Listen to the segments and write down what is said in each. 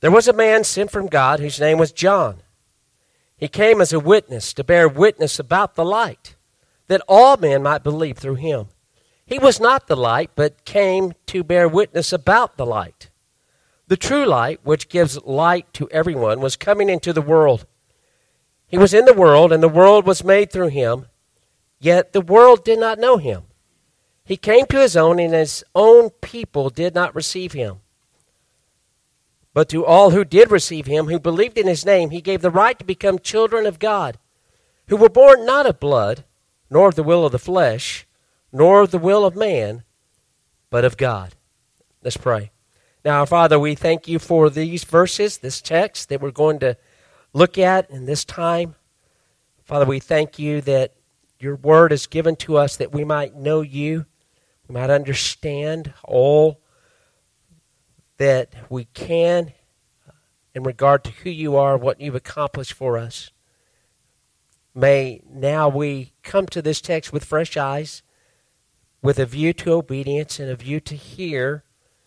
There was a man sent from God whose name was John. He came as a witness to bear witness about the light, that all men might believe through him. He was not the light, but came to bear witness about the light. The true light, which gives light to everyone, was coming into the world. He was in the world, and the world was made through him, yet the world did not know him. He came to his own, and his own people did not receive him. But to all who did receive him, who believed in his name, he gave the right to become children of God, who were born not of blood, nor of the will of the flesh, nor of the will of man, but of God. Let's pray. Now, Father, we thank you for these verses, this text that we're going to look at in this time. Father, we thank you that your word is given to us that we might know you, we might understand all that we can in regard to who you are, what you've accomplished for us. May now we come to this text with fresh eyes, with a view to obedience and a view to hear.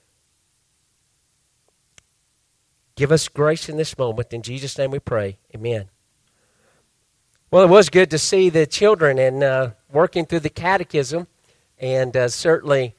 Give us grace in this moment. In Jesus' name we pray. Amen. Well, it was good to see the children and working through the catechism. And certainly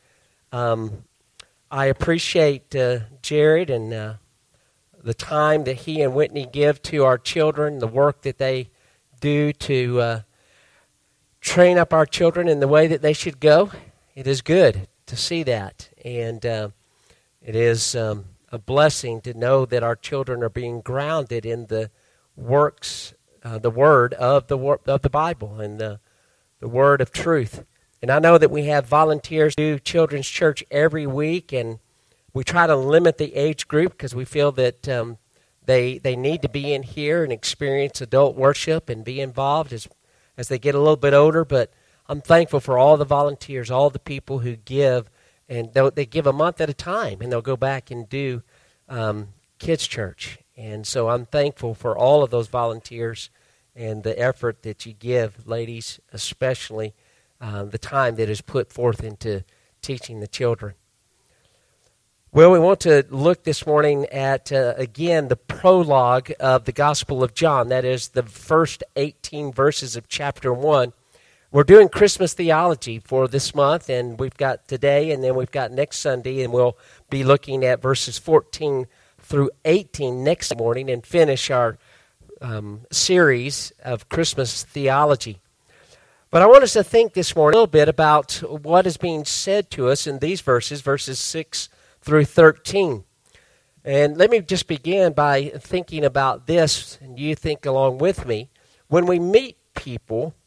I appreciate Jared and the time that he and Whitney give to our children, the work that they do to train up our children in the way that they should go. It is good to see that. And it is a blessing to know that our children are being grounded in the works, the word of the Bible and the word of truth. And I know that we have volunteers who do children's church every week, and we try to limit the age group because we feel that they need to be in here and experience adult worship and be involved as they get a little bit older. But I'm thankful for all the volunteers, all the people who give, and they give a month at a time, and they'll go back and do kids' church. And so I'm thankful for all of those volunteers and the effort that you give, ladies, especially the time that is put forth into teaching the children. Well, we want to look this morning at, again, the prologue of the Gospel of John. That is the first 18 verses of chapter 1. We're doing Christmas theology for this month, and we've got today, and then we've got next Sunday, and we'll be looking at verses 14 through 18 next morning and finish our series of Christmas theology. But I want us to think this morning a little bit about what is being said to us in these verses 6 through 13. And let me just begin by thinking about this, and you think along with me. When we meet people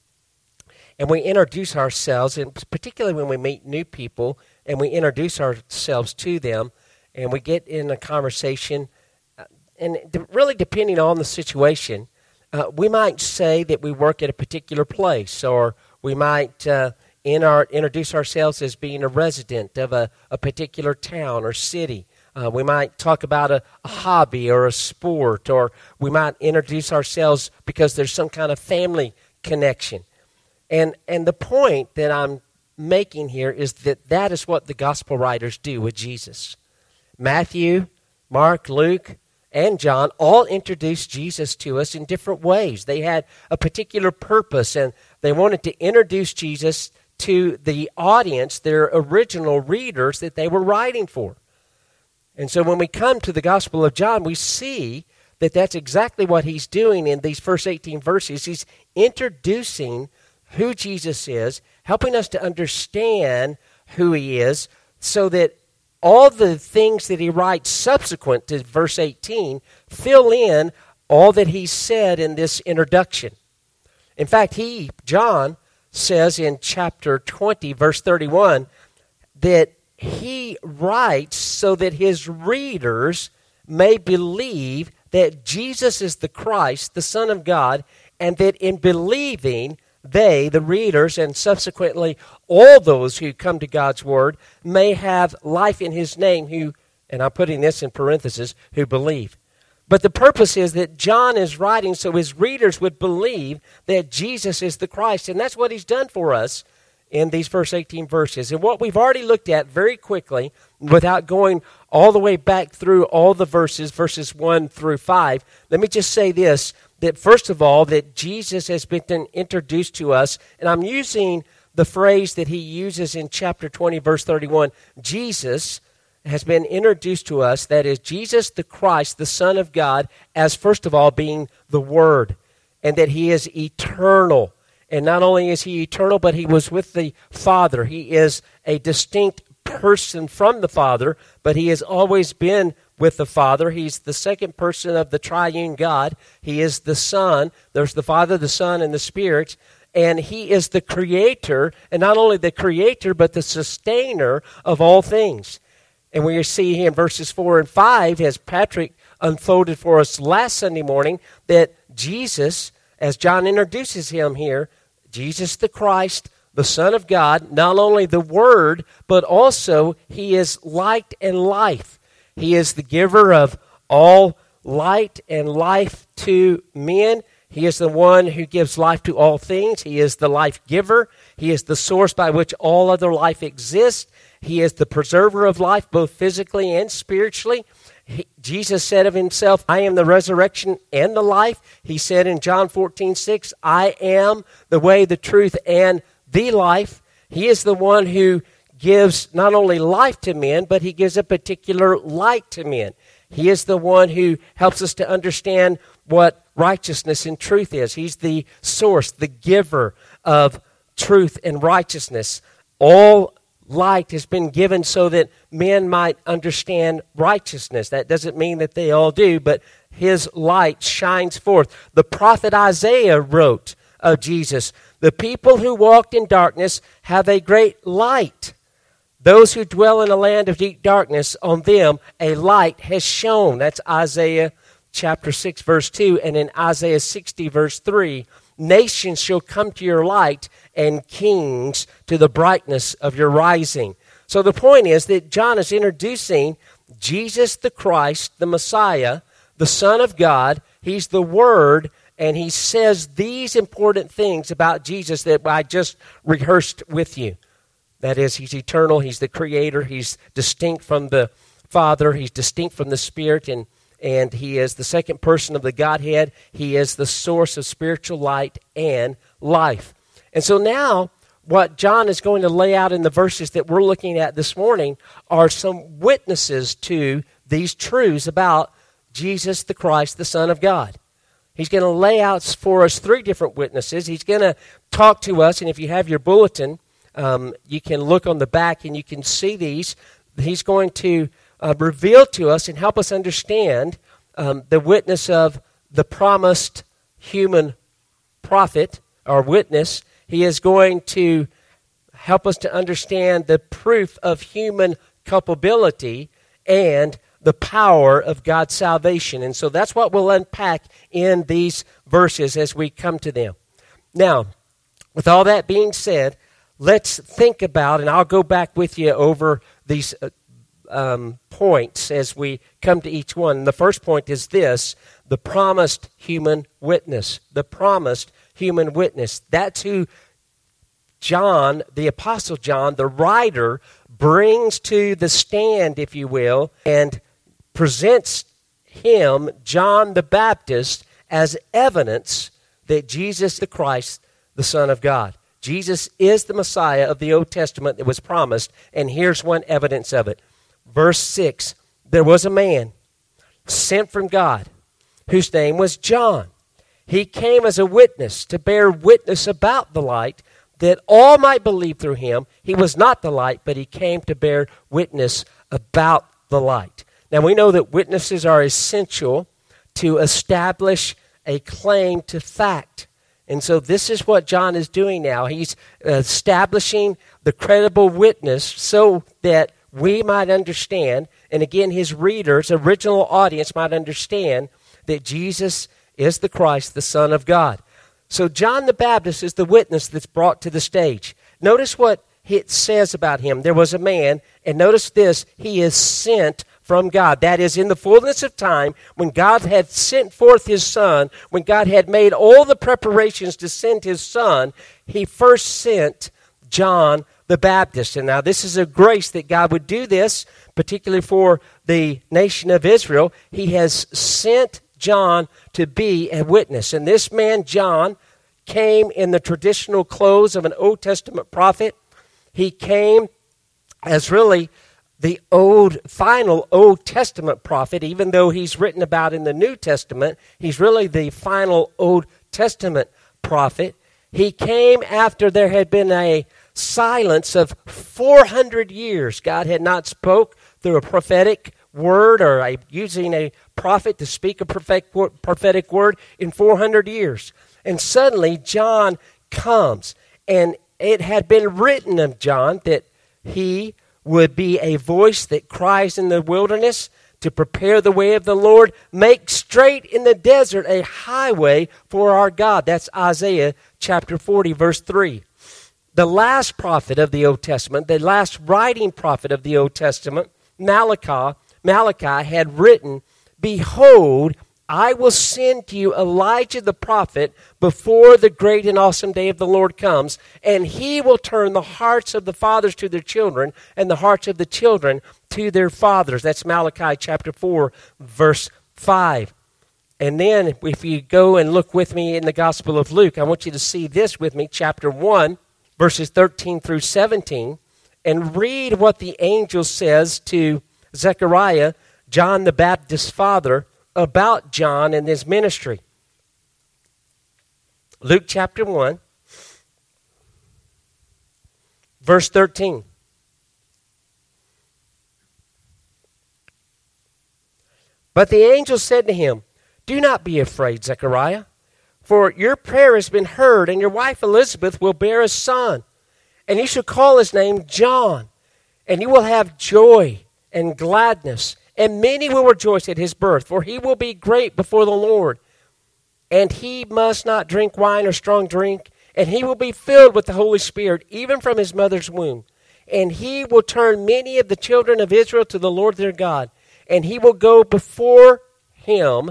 and we introduce ourselves, and particularly when we meet new people and we introduce ourselves to them and we get in a conversation, and really depending on the situation, we might say that we work at a particular place, or we might introduce ourselves as being a resident of a particular town or city. We might talk about a hobby or a sport, or we might introduce ourselves because there's some kind of family connection. And the point that I'm making here is that is what the gospel writers do with Jesus. Matthew, Mark, Luke, and John all introduced Jesus to us in different ways. They had a particular purpose, and they wanted to introduce Jesus to the audience, their original readers that they were writing for. And so when we come to the Gospel of John, we see that that's exactly what he's doing in these first 18 verses. He's introducing who Jesus is, helping us to understand who he is, so that all the things that he writes subsequent to verse 18 fill in all that he said in this introduction. In fact, John, says in chapter 20, verse 31, that he writes so that his readers may believe that Jesus is the Christ, the Son of God, and that in believing, they, the readers, and subsequently all those who come to God's Word, may have life in his name, who, and I'm putting this in parentheses, who believe. But the purpose is that John is writing so his readers would believe that Jesus is the Christ, and that's what he's done for us in these first 18 verses. And what we've already looked at very quickly, without going all the way back through all the verses 1 through 5, let me just say this, that first of all, that Jesus has been introduced to us, and I'm using the phrase that he uses in chapter 20, verse 31, Jesus has been introduced to us, that is Jesus the Christ, the Son of God, as first of all being the Word, and that he is eternal. And not only is he eternal, but he was with the Father. He is a distinct person from the Father, but he has always been with the Father. He's the second person of the triune God. He is the Son. There's the Father, the Son, and the Spirit. And he is the creator, and not only the creator, but the sustainer of all things. And we see here in verses 4 and 5, as Patrick unfolded for us last Sunday morning, that Jesus, as John introduces him here, Jesus the Christ, the Son of God, not only the Word, but also he is light and life. He is the giver of all light and life to men. He is the one who gives life to all things. He is the life giver. He is the source by which all other life exists. He is the preserver of life, both physically and spiritually. Jesus said of himself, I am the resurrection and the life. He said in John 14:6, I am the way, the truth, and the life. He is the one who gives not only life to men, but he gives a particular light to men. He is the one who helps us to understand what righteousness and truth is. He's the source, the giver of truth and righteousness. All light has been given so that men might understand righteousness. That doesn't mean that they all do, but his light shines forth. The prophet Isaiah wrote of Jesus, the people who walked in darkness have a great light. Those who dwell in a land of deep darkness, on them a light has shone. That's Isaiah chapter 6, verse 2, and in Isaiah 60, verse 3, nations shall come to your light, and kings to the brightness of your rising. So the point is that John is introducing Jesus the Christ, the Messiah, the Son of God. He's the Word, and he says these important things about Jesus that I just rehearsed with you. That is, he's eternal, he's the creator, he's distinct from the Father, he's distinct from the Spirit, and he is the second person of the Godhead. He is the source of spiritual light and life. And so now, what John is going to lay out in the verses that we're looking at this morning are some witnesses to these truths about Jesus the Christ, the Son of God. He's going to lay out for us three different witnesses. He's going to talk to us, and if you have your bulletin, you can look on the back and you can see these. He's going to reveal to us and help us understand the witness of the promised human prophet or witness. He is going to help us to understand the proof of human culpability and the power of God's salvation. And so that's what we'll unpack in these verses as we come to them. Now, with all that being said, let's think about, and I'll go back with you over these points as we come to each one. The first point is this: the promised human witness. The promised human witness. That's who John, the Apostle John, the writer, brings to the stand, if you will, and presents him, John the Baptist, as evidence that Jesus the Christ, the Son of God. Jesus is the Messiah of the Old Testament that was promised, and here's one evidence of it. Verse 6, there was a man sent from God whose name was John. He came as a witness to bear witness about the light, that all might believe through him. He was not the light, but he came to bear witness about the light. Now we know that witnesses are essential to establish a claim to fact. And so this is what John is doing now. He's establishing the credible witness so that we might understand, and again his readers, original audience, might understand that Jesus is the Christ, the Son of God. So John the Baptist is the witness that's brought to the stage. Notice what it says about him. There was a man, and notice this, he is sent from God. That is, in the fullness of time, when God had sent forth his Son, when God had made all the preparations to send his Son, he first sent John the Baptist. And now this is a grace that God would do this, particularly for the nation of Israel. He has sent John to be a witness. And this man, John, came in the traditional clothes of an Old Testament prophet. He came as really the final Old Testament prophet, even though he's written about in the New Testament. He's really the final Old Testament prophet. He came after there had been a silence of 400 years. God had not spoke through a prophetic word or using a prophet to speak a prophetic word in 400 years. And suddenly John comes, and it had been written of John that he would be a voice that cries in the wilderness to prepare the way of the Lord, make straight in the desert a highway for our God. That's Isaiah chapter 40, verse 3. The last prophet of the Old Testament, the last writing prophet of the Old Testament, Malachi had written, "Behold, I will send to you Elijah the prophet before the great and awesome day of the Lord comes, and he will turn the hearts of the fathers to their children and the hearts of the children to their fathers." That's Malachi chapter 4, verse 5. And then if you go and look with me in the Gospel of Luke, I want you to see this with me, chapter 1, verses 13 through 17, and read what the angel says to Zechariah, John the Baptist's father, about John and his ministry. Luke chapter 1, verse 13. But the angel said to him, "Do not be afraid, Zechariah, for your prayer has been heard, and your wife Elizabeth will bear a son, and you shall call his name John, and you will have joy and gladness, and many will rejoice at his birth, for he will be great before the Lord. And he must not drink wine or strong drink, and he will be filled with the Holy Spirit, even from his mother's womb. And he will turn many of the children of Israel to the Lord their God. And he will go before him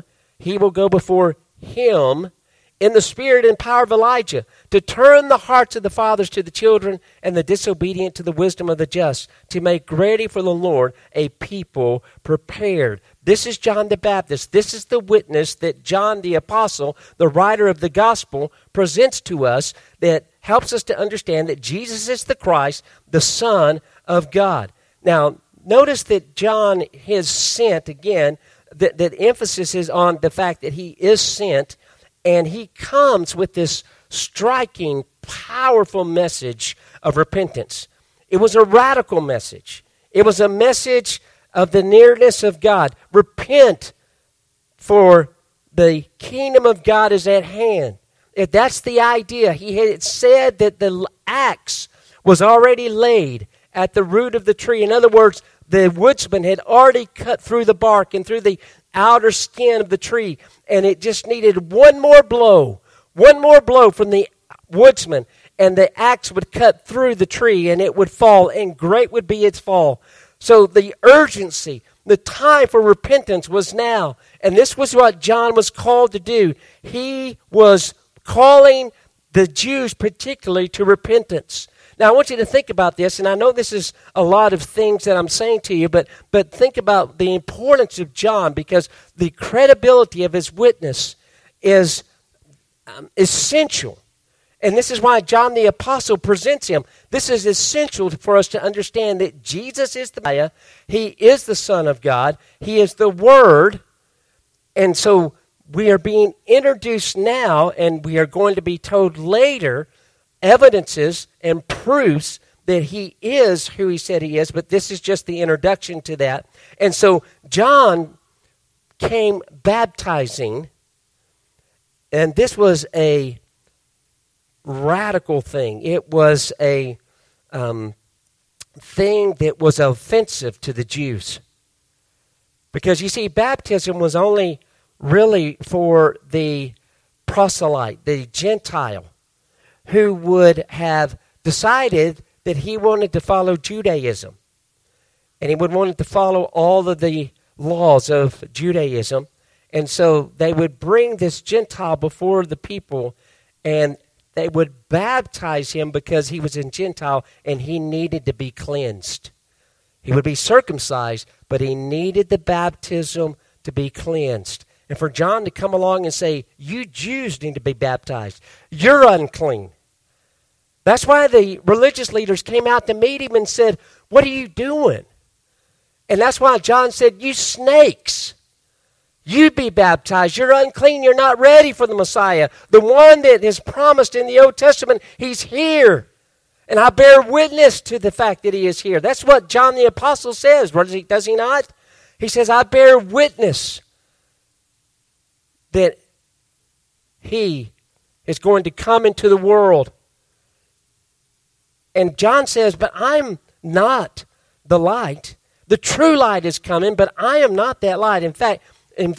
in the spirit and power of Elijah, to turn the hearts of the fathers to the children and the disobedient to the wisdom of the just, to make ready for the Lord a people prepared." This is John the Baptist. This is the witness that John the Apostle, the writer of the gospel, presents to us that helps us to understand that Jesus is the Christ, the Son of God. Now, notice that John is sent, again, that emphasis is on the fact that he is sent. And he comes with this striking, powerful message of repentance. It was a radical message. It was a message of the nearness of God. Repent, for the kingdom of God is at hand. That's the idea. He had said that the axe was already laid at the root of the tree. In other words, the woodsman had already cut through the bark and through the outer skin of the tree, and it just needed one more blow from the woodsman, and the axe would cut through the tree, and it would fall, and great would be its fall. So the urgency, the time for repentance was now, and this was what John was called to do. He was calling the Jews particularly to repentance. Now, I want you to think about this, and I know this is a lot of things that I'm saying to you, but think about the importance of John, because the credibility of his witness is essential. And this is why John the Apostle presents him. This is essential for us to understand that Jesus is the Messiah. He is the Son of God. He is the Word. And so we are being introduced now, and we are going to be told later evidences and proofs that he is who he said he is, but this is just the introduction to that. And so John came baptizing, and this was a radical thing. It was a thing that was offensive to the Jews. Because you see, baptism was only really for the proselyte, the Gentile, who would have decided that he wanted to follow Judaism. And he would want to follow all of the laws of Judaism. And so they would bring this Gentile before the people, and they would baptize him because he was a Gentile and he needed to be cleansed. He would be circumcised, but he needed the baptism to be cleansed. And for John to come along and say, you Jews need to be baptized. You're unclean. That's why the religious leaders came out to meet him and said, what are you doing? And that's why John said, you snakes, you be baptized. You're unclean. You're not ready for the Messiah. The one that is promised in the Old Testament, he's here. And I bear witness to the fact that he is here. That's what John the Apostle says, does he not? He says, I bear witness that he is going to come into the world. And John says, but I'm not the light. The true light is coming, but I am not that light. In fact, in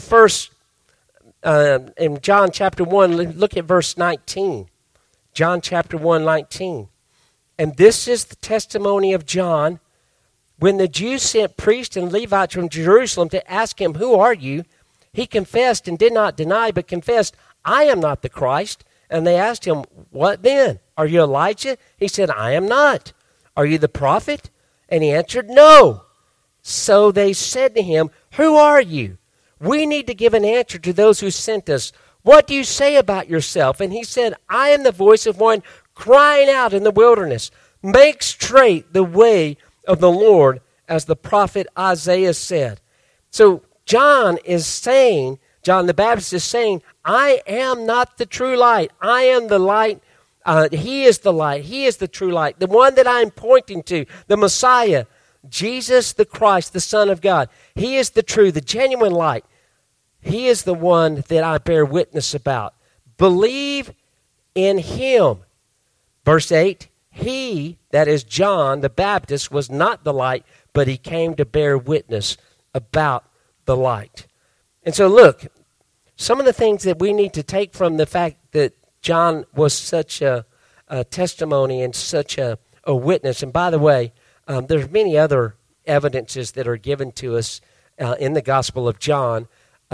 John chapter 1, look at verse 19. John chapter 1, 19. And this is the testimony of John. When the Jews sent priests and Levites from Jerusalem to ask him, who are you? He confessed and did not deny, but confessed, I am not the Christ. And they asked him, what then? Are you Elijah? He said, I am not. Are you the prophet? And he answered, no. So they said to him, who are you? We need to give an answer to those who sent us. What do you say about yourself? And he said, I am the voice of one crying out in the wilderness, make straight the way of the Lord, as the prophet Isaiah said. So John the Baptist is saying, I am not the true light. I am the light. He is the light. He is the true light. The one that I'm pointing to, the Messiah, Jesus the Christ, the Son of God. He is the true, the genuine light. He is the one that I bear witness about. Believe in him. Verse 8, he, that is John the Baptist, was not the light, but he came to bear witness about the light. And so look, some of the things that we need to take from the fact that John was such a testimony and such a witness. And by the way, there's many other evidences that are given to us in the Gospel of John.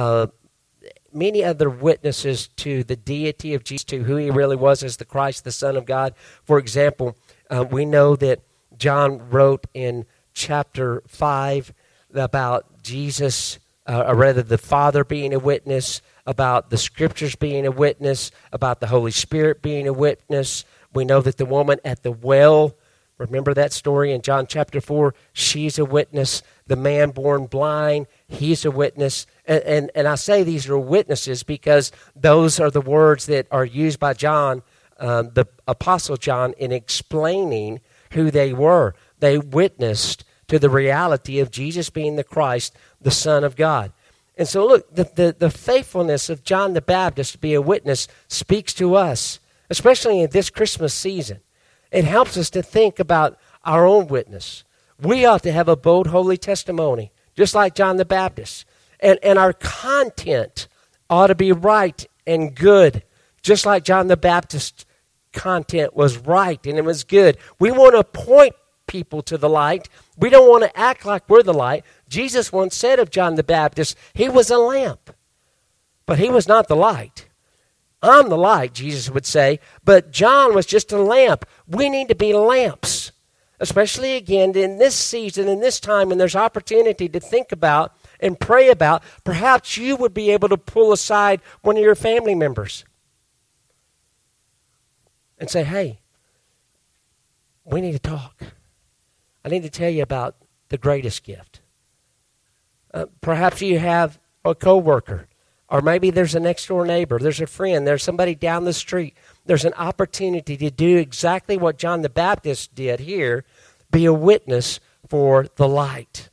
Many other witnesses to the deity of Jesus, to who he really was as the Christ, the Son of God. For example, we know that John wrote in chapter 5 about Jesus, or rather the Father being a witness, about the Scriptures being a witness, about the Holy Spirit being a witness. We know that the woman at the well, remember that story in John chapter 4? She's a witness. The man born blind, he's a witness. And I say these are witnesses because those are the words that are used by John, the Apostle John, in explaining who they were. They witnessed to the reality of Jesus being the Christ, the Son of God. And so look, the faithfulness of John the Baptist to be a witness speaks to us, especially in this Christmas season. It helps us to think about our own witness. We ought to have a bold, holy testimony, just like John the Baptist. And our content ought to be right and good, just like John the Baptist's content was right and it was good. We want to point people to the light. We don't want to act like we're the light. Jesus once said of John the Baptist, he was a lamp, but he was not the light. I'm the light, Jesus would say, but John was just a lamp. We need to be lamps, especially again in this season, in this time, when there's opportunity to think about and pray about. Perhaps you would be able to pull aside one of your family members and say, hey, we need to talk. I need to tell you about the greatest gift. Perhaps you have a coworker, or maybe there's a next door neighbor, there's a friend, there's somebody down the street. There's an opportunity to do exactly what John the Baptist did here, be a witness for the light.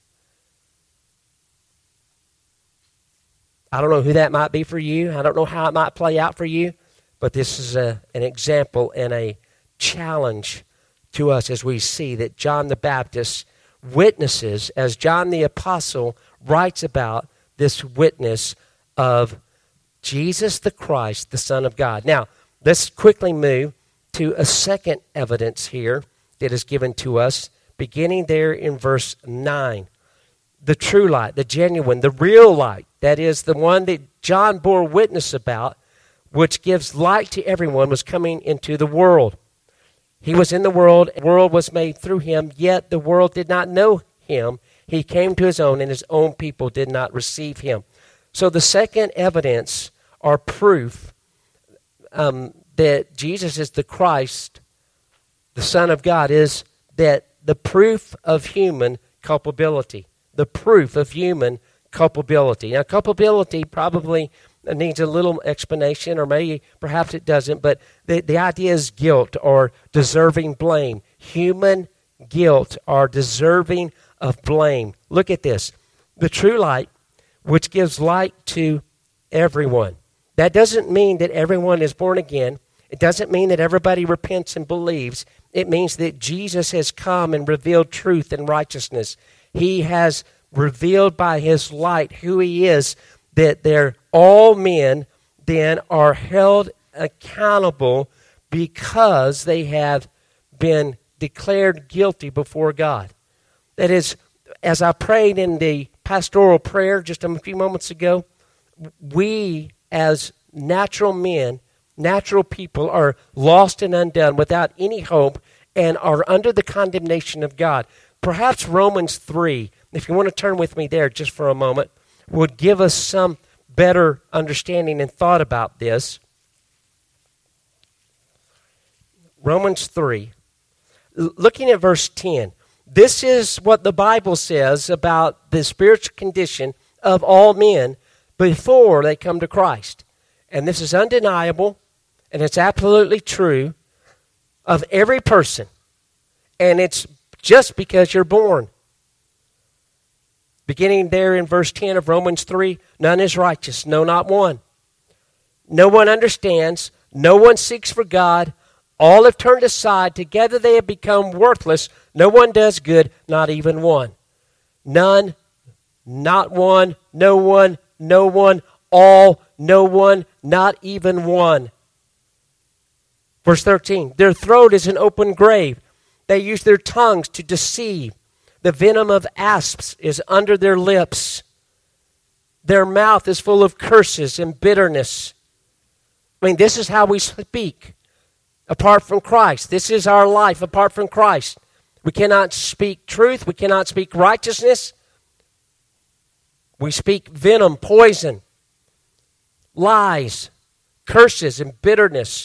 I don't know who that might be for you. I don't know how it might play out for you, but this is an example and a challenge to us as we see that John the Baptist witnesses, as John the Apostle writes about this witness of Jesus the Christ, the Son of God. Now, let's quickly move to a second evidence here that is given to us, beginning there in verse 9. The true light, the genuine, the real light, that is the one that John bore witness about, which gives light to everyone, was coming into the world. He was in the world was made through him, yet the world did not know him. He came to his own, and his own people did not receive him. So the second evidence or proof that Jesus is the Christ, the Son of God, is that the proof of human culpability. The proof of human culpability. Now, culpability probably needs a little explanation, or maybe perhaps it doesn't, but the idea is guilt or deserving blame. Human guilt or deserving of blame. Look at this. The true light, which gives light to everyone. That doesn't mean that everyone is born again. It doesn't mean that everybody repents and believes. It means that Jesus has come and revealed truth and righteousness. He has revealed by his light who he is, that all men then are held accountable because they have been declared guilty before God. That is, as I prayed in the pastoral prayer just a few moments ago, we as natural men, natural people, are lost and undone without any hope and are under the condemnation of God. Perhaps Romans 3, if you want to turn with me there just for a moment, would give us some better understanding and thought about this. Romans 3, looking at verse 10. This is what the Bible says about the spiritual condition of all men before they come to Christ. And this is undeniable, and it's absolutely true of every person. And it's just because you're born. Beginning there in verse 10 of Romans 3, none is righteous, no, not one. No one understands, no one seeks for God. All have turned aside, together they have become worthless. No one does good, not even one. None, not one, no one, all, no one, not even one. Verse 13, their throat is an open grave. They use their tongues to deceive. The venom of asps is under their lips. Their mouth is full of curses and bitterness. I mean, this is how we speak apart from Christ. This is our life apart from Christ. We cannot speak truth. We cannot speak righteousness. We speak venom, poison, lies, curses, and bitterness.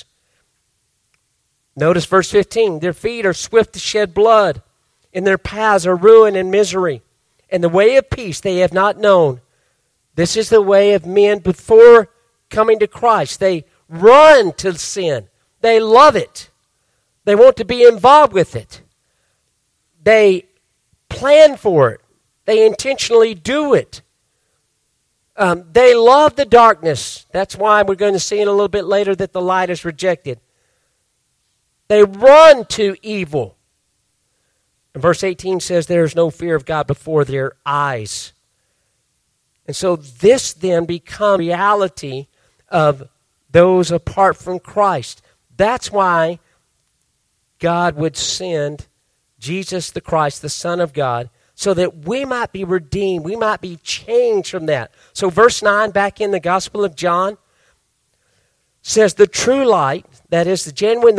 Notice verse 15. Their feet are swift to shed blood, and their paths are ruin and misery. And the way of peace they have not known. This is the way of men before coming to Christ. They run to sin. They love it. They want to be involved with it. They plan for it. They intentionally do it. They love the darkness. That's why we're going to see in a little bit later that the light is rejected. They run to evil. And verse 18 says there is no fear of God before their eyes. And so this then becomes reality of those apart from Christ. That's why God would send Jesus the Christ, the Son of God, so that we might be redeemed, we might be changed from that. So verse 9, back in the Gospel of John, says the true light, that is the genuine,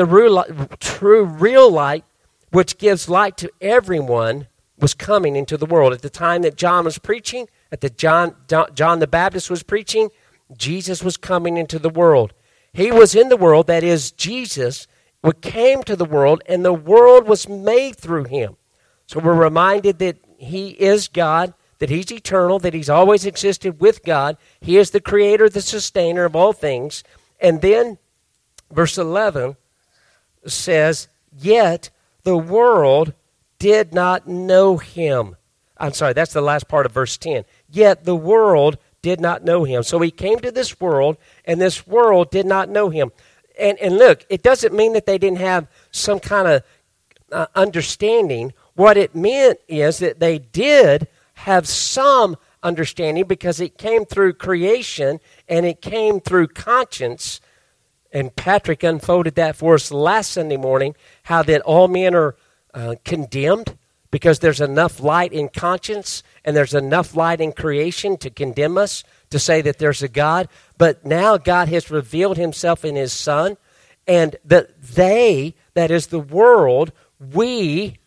real light, which gives light to everyone, was coming into the world. At the time that John was preaching, at the John the Baptist was preaching, Jesus was coming into the world. He was in the world, that is, Jesus came to the world, and the world was made through him. So we're reminded that he is God, that he's eternal, that he's always existed with God. He is the creator, the sustainer of all things. And then verse 11 says, yet the world did not know him. I'm sorry, that's the last part of verse 10. Yet the world did not know him. So he came to this world, and this world did not know him. And look, it doesn't mean that they didn't have some kind of understanding. What it meant is that they did have some understanding because it came through creation and it came through conscience. And Patrick unfolded that for us last Sunday morning, how that all men are condemned because there's enough light in conscience and there's enough light in creation to condemn us, to say that there's a God, but now God has revealed himself in his Son, and that they, that is the world, we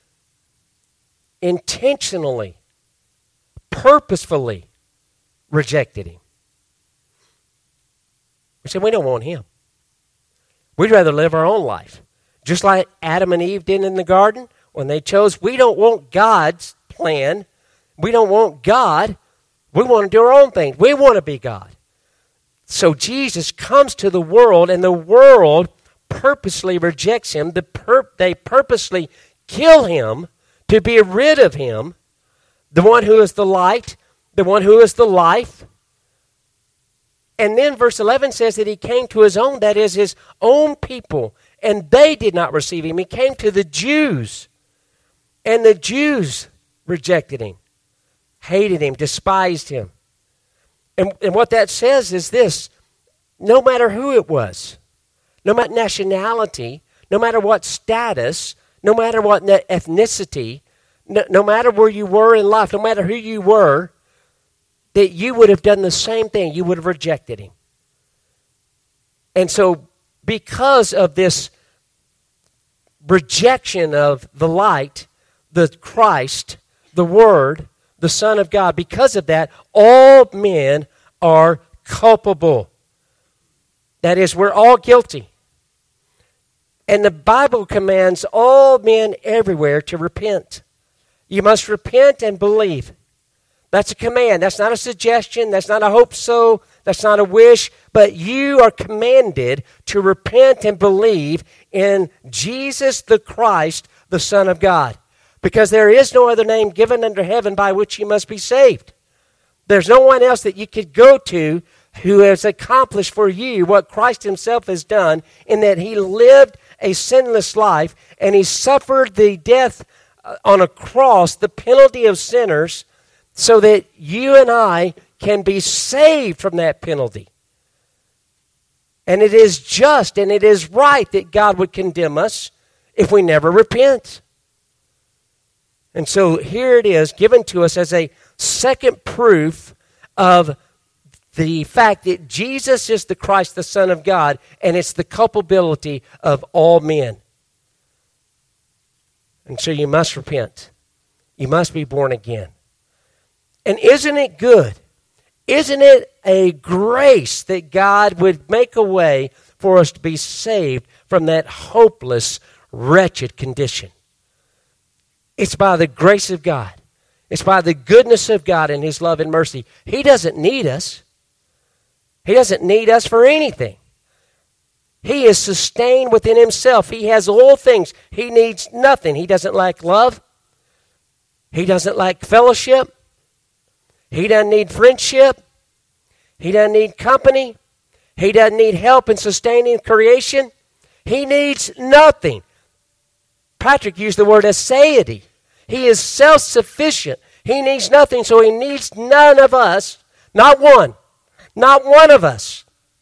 intentionally, purposefully rejected him. We said, we don't want him. We'd rather live our own life. Just like Adam and Eve did in the garden when they chose, we don't want God's plan. We don't want God. We want to do our own thing. We want to be God. So Jesus comes to the world, and the world purposely rejects him. They purposely kill him to be rid of him, the one who is the light, the one who is the life. And then verse 11 says that he came to his own, that is his own people, and they did not receive him. He came to the Jews, and the Jews rejected him, hated him, despised him. And what that says is this: no matter who it was, no matter nationality, no matter what status, no matter what ethnicity, no matter where you were in life, no matter who you were, that you would have done the same thing. You would have rejected him. And so because of this rejection of the light, the Christ, the Word, the Son of God, because of that, all men are culpable. That is, we're all guilty. And the Bible commands all men everywhere to repent. You must repent and believe. That's a command. That's not a suggestion. That's not a hope so. That's not a wish. But you are commanded to repent and believe in Jesus the Christ, the Son of God. Because there is no other name given under heaven by which you must be saved. There's no one else that you could go to who has accomplished for you what Christ himself has done, in that he lived a sinless life and he suffered the death on a cross, the penalty of sinners, so that you and I can be saved from that penalty. And it is just and it is right that God would condemn us if we never repent. And so here it is, given to us as a second proof of the fact that Jesus is the Christ, the Son of God, and it's the culpability of all men. And so you must repent. You must be born again. And isn't it good? Isn't it a grace that God would make a way for us to be saved from that hopeless, wretched condition? It's by the grace of God. It's by the goodness of God and his love and mercy. He doesn't need us. He doesn't need us for anything. He is sustained within himself. He has all things. He needs nothing. He doesn't lack love. He doesn't lack fellowship. He doesn't need friendship. He doesn't need company. He doesn't need help in sustaining creation. He needs nothing. Patrick used the word aseity. He is self-sufficient. He needs nothing, so he needs none of us. Not one. Not one of us.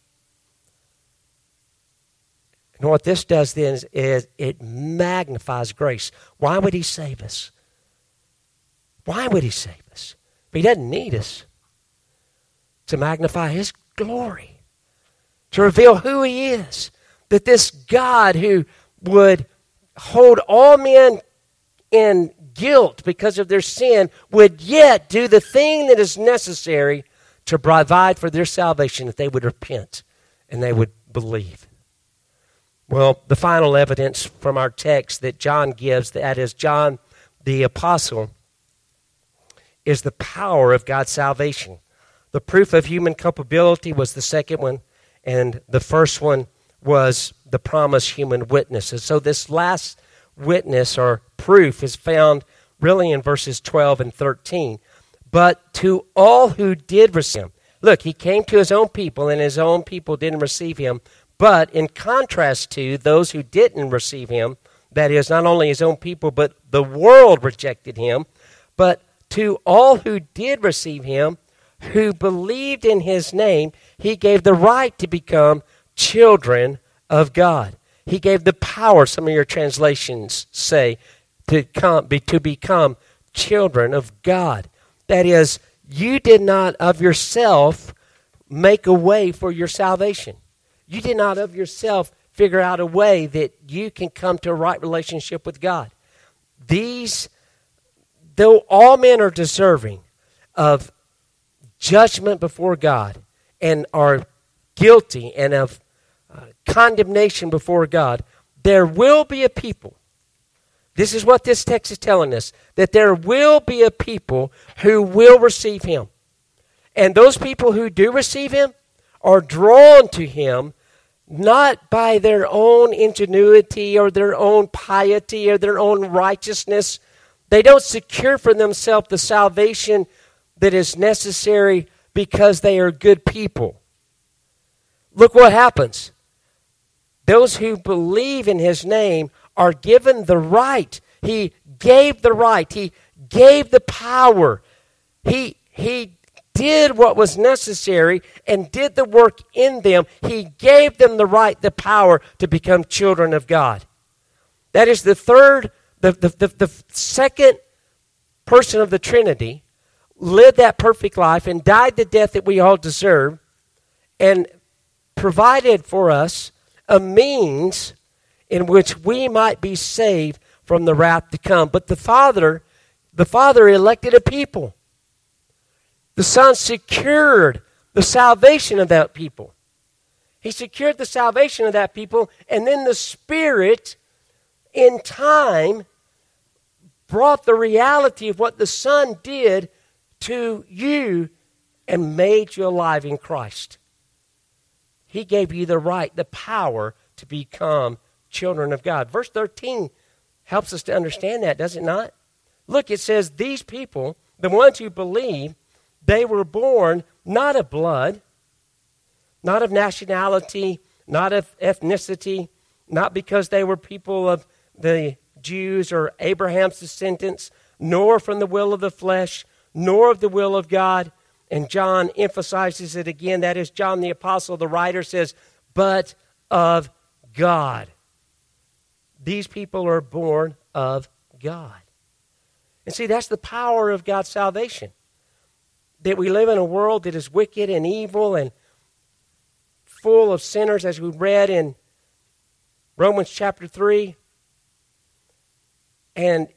And what this does then is it magnifies grace. Why would he save us? Why would he save us? He doesn't need us. To magnify his glory. To reveal who he is. That this God who would hold all men in guilt because of their sin would yet do the thing that is necessary to provide for their salvation, if they would repent and they would believe. Well, the final evidence from our text that John gives, that is John the apostle, is the power of God's salvation. The proof of human culpability was the second one, and the first one was the promised human witness. And so this last witness or proof is found really in verses 12 and 13. But to all who did receive him. Look, he came to his own people, and his own people didn't receive him. But in contrast to those who didn't receive him, that is, not only his own people, but the world rejected him. But to all who did receive him, who believed in his name, he gave the right to become children of God. He gave the power, some of your translations say, to become children of God. That is, You did not of yourself make a way for your salvation. You did not of yourself figure out a way that you can come to a right relationship with God. Though all men are deserving of judgment before God and are guilty and of condemnation before God, there will be a people. This is what this text is telling us, that there will be a people who will receive him. And those people who do receive him are drawn to him not by their own ingenuity or their own piety or their own righteousness. They don't secure for themselves the salvation that is necessary because they are good people. Look what happens. Those who believe in his name are given the right. He gave the right. He gave the power. He did what was necessary and did the work in them. He gave them the right, the power to become children of God. That is the second person of the Trinity lived that perfect life and died the death that we all deserve and provided for us a means in which we might be saved from the wrath to come. But the Father elected a people. The Son secured the salvation of that people. He secured the salvation of that people, and then the Spirit, in time, brought the reality of what the Son did to you and made you alive in Christ. He gave you the right, the power to become children of God. Verse 13 helps us to understand that, does it not? Look, it says, these people, the ones who believe, they were born not of blood, not of nationality, not of ethnicity, not because they were people of the Jews or Abraham's descendants, nor from the will of the flesh, nor of the will of God. And John emphasizes it again. That is, John the apostle, the writer, says, but of God. These people are born of God. And see, that's the power of God's salvation. That we live in a world that is wicked and evil and full of sinners, as we read in Romans chapter 3. And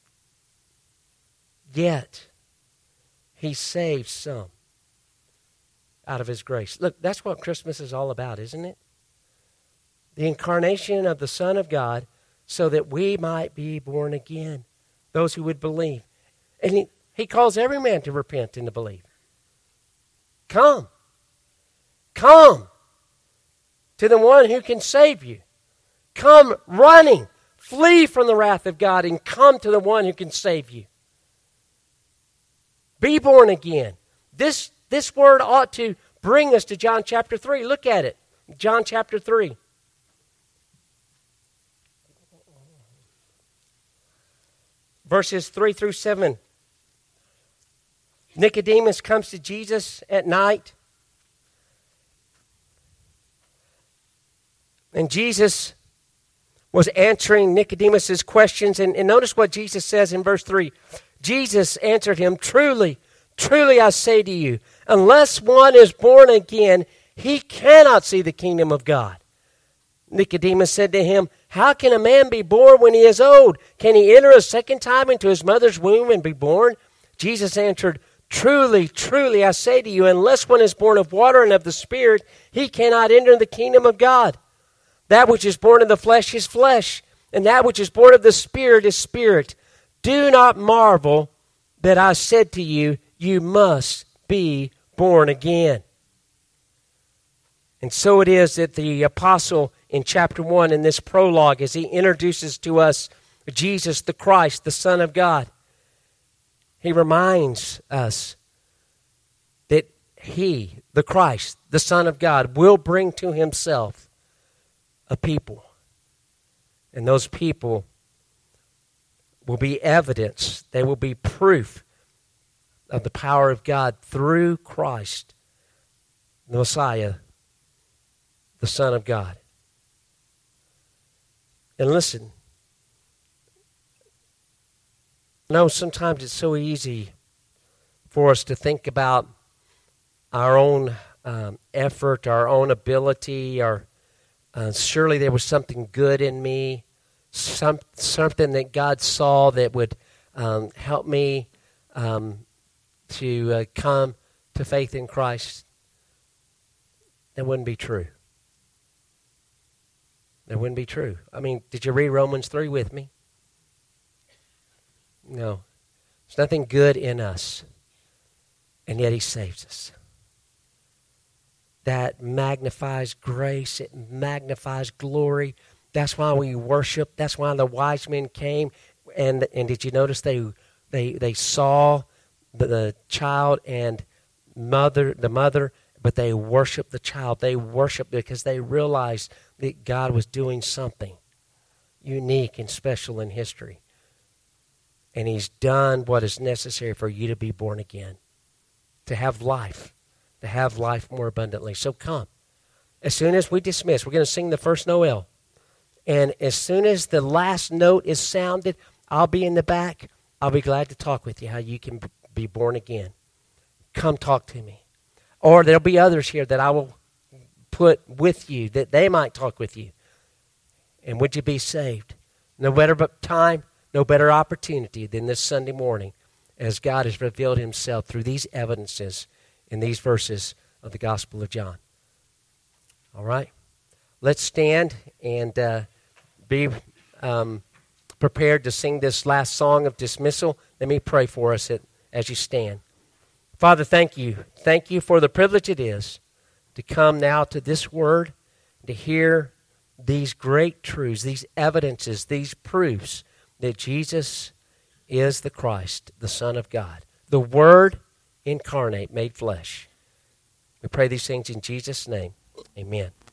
yet, he saves some out of his grace. Look, that's what Christmas is all about, isn't it? The incarnation of the Son of God so that we might be born again, those who would believe. And he calls every man to repent and to believe. Come. Come to the one who can save you. Come running. Flee from the wrath of God and come to the one who can save you. Be born again. This word ought to bring us to John chapter 3. Look at it. John chapter 3. Verses 3 through 7. Nicodemus comes to Jesus at night. And Jesus was answering Nicodemus's questions. And notice what Jesus says in verse 3. Jesus answered him, truly, truly I say to you, unless one is born again, he cannot see the kingdom of God. Nicodemus said to him, how can a man be born when he is old? Can he enter a second time into his mother's womb and be born? Jesus answered, truly, truly I say to you, unless one is born of water and of the Spirit, he cannot enter the kingdom of God. That which is born of the flesh is flesh, and that which is born of the Spirit is spirit. Do not marvel that I said to you, you must be born again. And so it is that the apostle in chapter 1 in this prologue, as he introduces to us Jesus the Christ, the Son of God, he reminds us that he, the Christ, the Son of God, will bring to himself a people. And those people will be evidence, they will be proof of the power of God through Christ, the Messiah, the Son of God. And listen, I know sometimes it's so easy for us to think about our own effort, our own ability, or surely there was something good in me, something that God saw that would help me to come to faith in Christ. That wouldn't be true. That wouldn't be true. I mean, did you read Romans 3 with me? No. There's nothing good in us, and yet he saves us. That magnifies grace. It magnifies glory. That's why we worship. That's why the wise men came. And did you notice they saw the child and the mother, but they worshiped the child. They worshiped because they realized that God was doing something unique and special in history. And he's done what is necessary for you to be born again, to have life more abundantly. So come. As soon as we dismiss, we're going to sing the first Noel. And as soon as the last note is sounded, I'll be in the back. I'll be glad to talk with you how you can be born again. Come talk to me. Or there'll be others here that I will put with you, that they might talk with you. And would you be saved? No better time, no better opportunity than this Sunday morning as God has revealed himself through these evidences in these verses of the Gospel of John. All right? Let's stand and be prepared to sing this last song of dismissal. Let me pray for us as you stand. Father, thank you. Thank you for the privilege it is to come now to this word, to hear these great truths, these evidences, these proofs that Jesus is the Christ, the Son of God, the Word incarnate, made flesh. We pray these things in Jesus' name. Amen.